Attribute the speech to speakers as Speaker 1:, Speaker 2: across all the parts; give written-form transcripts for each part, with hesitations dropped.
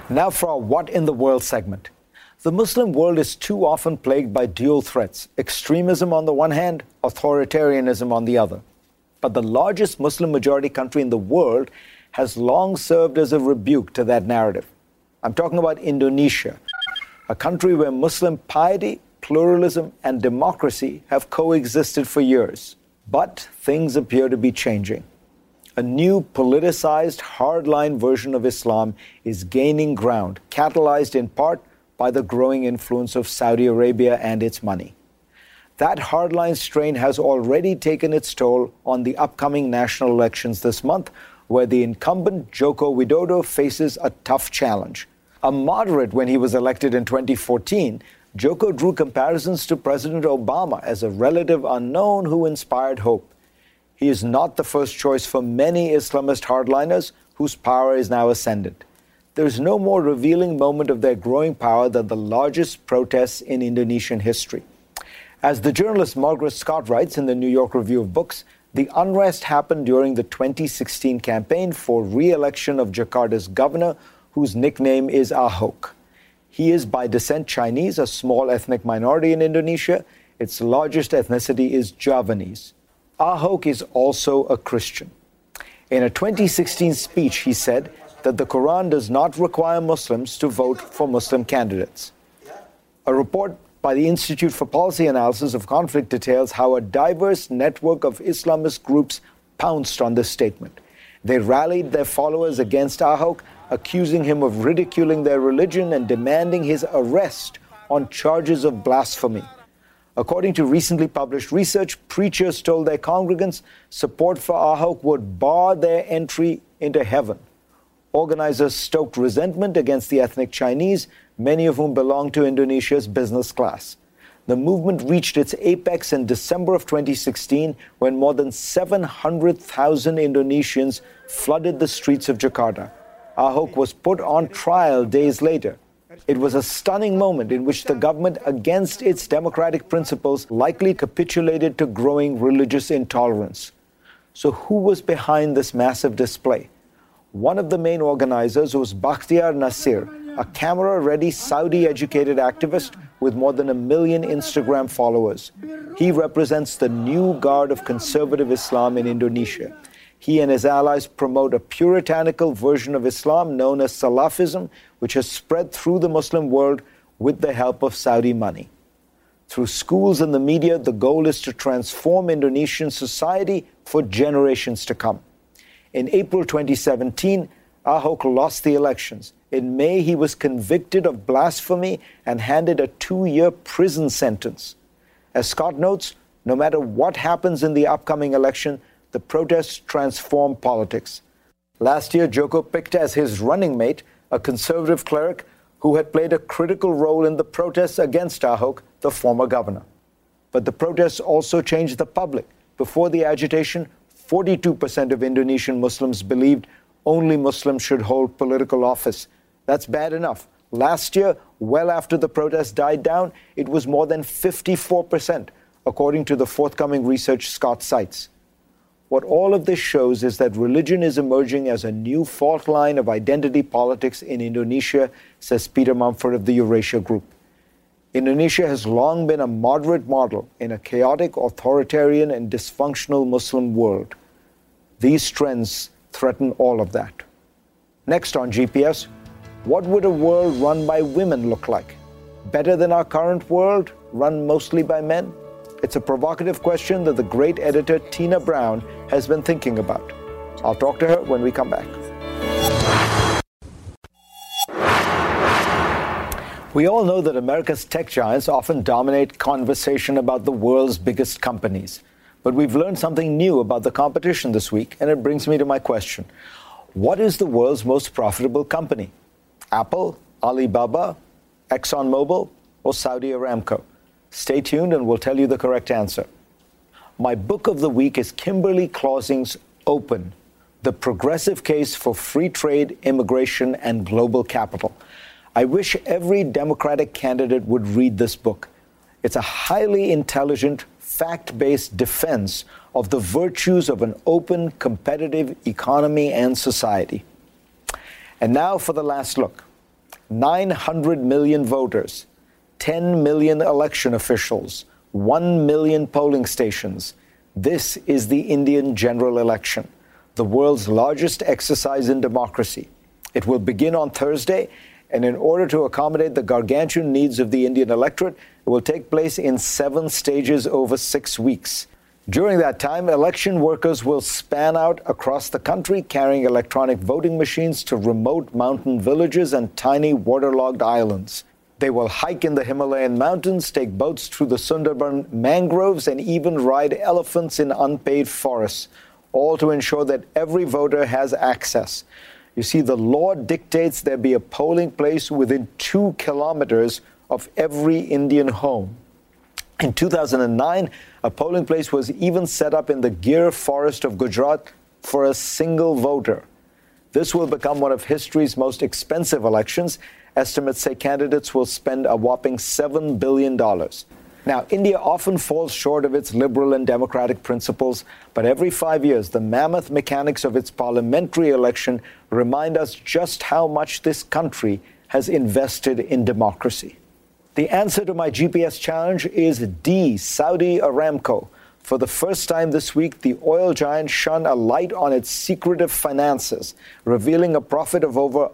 Speaker 1: Now for our What in the World segment. The Muslim world is too often plagued by dual threats, extremism on the one hand, authoritarianism on the other. But the largest Muslim majority country in the world has long served as a rebuke to that narrative. I'm talking about Indonesia, a country where Muslim piety, pluralism, and democracy have coexisted for years. But things appear to be changing. A new politicized, hardline version of Islam is gaining ground, catalyzed in part by the growing influence of Saudi Arabia and its money. That hardline strain has already taken its toll on the upcoming national elections this month, where the incumbent Joko Widodo faces a tough challenge. A moderate when he was elected in 2014, Joko drew comparisons to President Obama as a relative unknown who inspired hope. He is not the first choice for many Islamist hardliners whose power is now ascendant. There is no more revealing moment of their growing power than the largest protests in Indonesian history. As the journalist Margaret Scott writes in the New York Review of Books, the unrest happened during the 2016 campaign for re-election of Jakarta's governor, whose nickname is Ahok. He is by descent Chinese, a small ethnic minority in Indonesia. Its largest ethnicity is Javanese. Ahok is also a Christian. In a 2016 speech, he said that the Quran does not require Muslims to vote for Muslim candidates. A report by the Institute for Policy Analysis of Conflict details how a diverse network of Islamist groups pounced on this statement. They rallied their followers against Ahok, accusing him of ridiculing their religion and demanding his arrest on charges of blasphemy. According to recently published research, preachers told their congregants support for Ahok would bar their entry into heaven. Organizers stoked resentment against the ethnic Chinese, many of whom belong to Indonesia's business class. The movement reached its apex in December of 2016 when more than 700,000 Indonesians flooded the streets of Jakarta. Ahok was put on trial days later. It was a stunning moment in which the government, against its democratic principles, likely capitulated to growing religious intolerance. So who was behind this massive display? One of the main organizers was Bakhtiar Nasir, a camera-ready Saudi-educated activist with more than 1 million Instagram followers. He represents the new guard of conservative Islam in Indonesia. He and his allies promote a puritanical version of Islam known as Salafism, which has spread through the Muslim world with the help of Saudi money. Through schools and the media, the goal is to transform Indonesian society for generations to come. In April 2017, Ahok lost the elections. In May, he was convicted of blasphemy and handed a 2-year prison sentence. As Scott notes, no matter what happens in the upcoming election, the protests transform politics. Last year, Joko picked as his running mate a conservative cleric who had played a critical role in the protests against Ahok, the former governor. But the protests also changed the public. Before the agitation, 42% of Indonesian Muslims believed only Muslims should hold political office. That's bad enough. Last year, well after the protests died down, it was more than 54%, according to the forthcoming research Scott cites. What all of this shows is that religion is emerging as a new fault line of identity politics in Indonesia, says Peter Mumford of the Eurasia Group. Indonesia has long been a moderate model in a chaotic, authoritarian, and dysfunctional Muslim world. These trends threaten all of that. Next on GPS, what would a world run by women look like? Better than our current world, run mostly by men? It's a provocative question that the great editor Tina Brown has been thinking about. I'll talk to her when we come back. We all know that America's tech giants often dominate conversation about the world's biggest companies. But we've learned something new about the competition this week, and it brings me to my question. What is the world's most profitable company? Apple, Alibaba, ExxonMobil, or Saudi Aramco? Stay tuned and we'll tell you the correct answer. My book of the week is Kimberly Clausing's Open, The Progressive Case for Free Trade, Immigration, and Global Capital. I wish every Democratic candidate would read this book. It's a highly intelligent, fact-based defense of the virtues of an open, competitive economy and society. And now for the last look. 900 million voters, 10 million election officials, 1 million polling stations. This is the Indian general election, the world's largest exercise in democracy. It will begin on Thursday, and in order to accommodate the gargantuan needs of the Indian electorate, it will take place in 7 stages over 6 weeks. During that time, election workers will span out across the country carrying electronic voting machines to remote mountain villages and tiny waterlogged islands. They will hike in the Himalayan mountains, take boats through the Sundarban mangroves, and even ride elephants in unpaved forests, all to ensure that every voter has access. You see, the law dictates there be a polling place within 2 kilometers of every Indian home. In 2009, a polling place was even set up in the Gir forest of Gujarat for a single voter. This will become one of history's most expensive elections. Estimates say candidates will spend a whopping $7 billion. Now, India often falls short of its liberal and democratic principles, but every 5 years, the mammoth mechanics of its parliamentary election remind us just how much this country has invested in democracy. The answer to my GPS challenge is D, Saudi Aramco. For the first time this week, the oil giant shone a light on its secretive finances, revealing a profit of over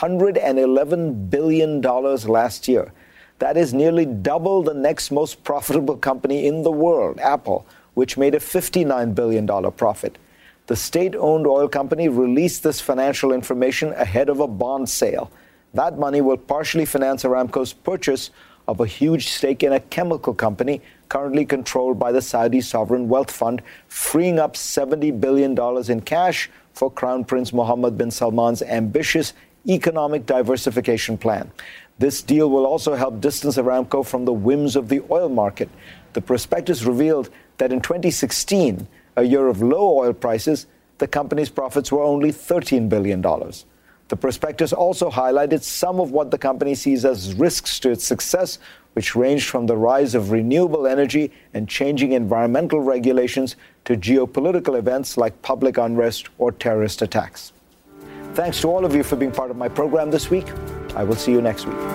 Speaker 1: $111 billion last year. That is nearly double the next most profitable company in the world, Apple, which made a $59 billion profit. The state-owned oil company released this financial information ahead of a bond sale. That money will partially finance Aramco's purchase of a huge stake in a chemical company currently controlled by the Saudi Sovereign Wealth Fund, freeing up $70 billion in cash for Crown Prince Mohammed bin Salman's ambitious economic diversification plan. This deal will also help distance Aramco from the whims of the oil market. The prospectus revealed that in 2016, a year of low oil prices, the company's profits were only $13 billion. The prospectus also highlighted some of what the company sees as risks to its success, which ranged from the rise of renewable energy and changing environmental regulations to geopolitical events like public unrest or terrorist attacks. Thanks to all of you for being part of my program this week. I will see you next week.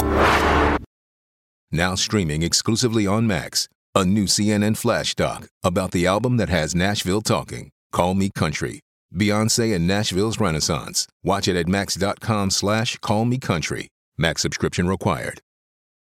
Speaker 2: Now streaming exclusively on Max, a new CNN flash doc about the album that has Nashville talking, Call Me Country. Beyoncé and Nashville's Renaissance. Watch it at max.com/callmecountry. Max subscription required.